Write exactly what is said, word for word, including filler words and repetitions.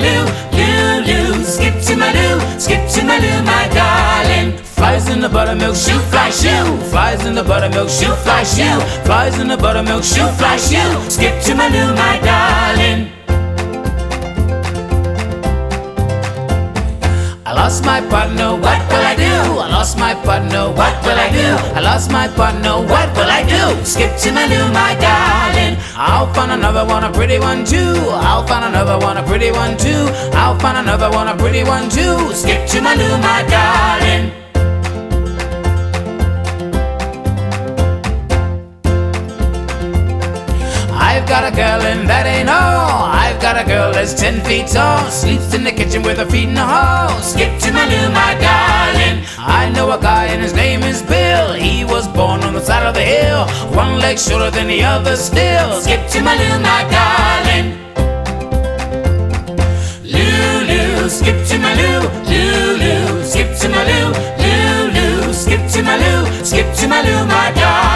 loo, loo, loo. Skip to my loo, skip to my loo, my darling. Flies in the buttermilk shoe, fly shoe. Flies in the buttermilk shoe, fly shoe. Flies in the buttermilk shoe, fly shoe. Skip to my loo, my darling. I lost my partner, what will I do? I lost my partner, what will I do? I lost my partner, what will I do? Skip to my loo, my darling. I'll find another one, a pretty one too. I'll find another one, a pretty one too. I'll find another one, a pretty one too. Skip to my loo, my darling. I've got a girl and that ain't all. I've got a girl that's ten feet tall, sleeps in the kitchen with her feet in the hall. Skip to my loo, my darling. I know a guy and his name is Bill. He was born on the side of the hill, one leg shorter than the other still. Skip to my loo, my darling. Loo, loo, skip to my loo, loo, loo. Skip to my loo, loo, loo. Skip to my loo, skip to my loo, my darling.